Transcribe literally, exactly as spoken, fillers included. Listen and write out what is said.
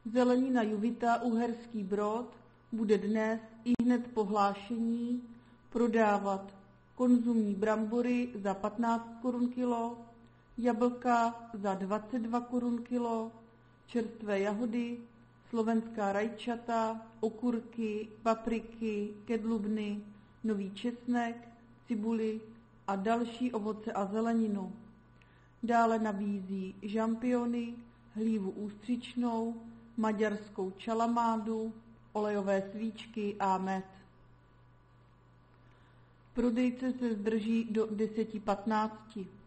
Zelenina Juvita Uherský Brod bude dnes ihned po hlášení prodávat konzumní brambory za patnáct korun kilo, jablka za dvacet dva korun kilo, čerstvé jahody, slovenská rajčata, okurky, papriky, kedlubny, nový česnek, cibuli a další ovoce a zeleninu. Dále nabízí žampiony, hlívu ústřičnou, maďarskou čalamádu, olejové svíčky a med. Prodejce se zdrží do deset patnáct.